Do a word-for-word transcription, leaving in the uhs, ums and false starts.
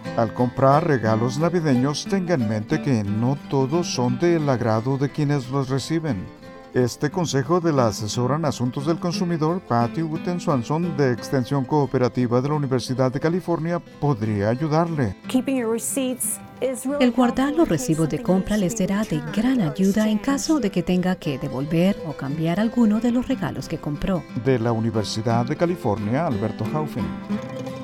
Al comprar regalos navideños, tenga en mente que no todos son del agrado de quienes los reciben. Este consejo de la asesora en asuntos del consumidor, Patty Uten Swanson, de Extensión Cooperativa de la Universidad de California, podría ayudarle. El guardar los recibos de compra les será de gran ayuda en caso de que tenga que devolver o cambiar alguno de los regalos que compró. De la Universidad de California, Alberto Haufen.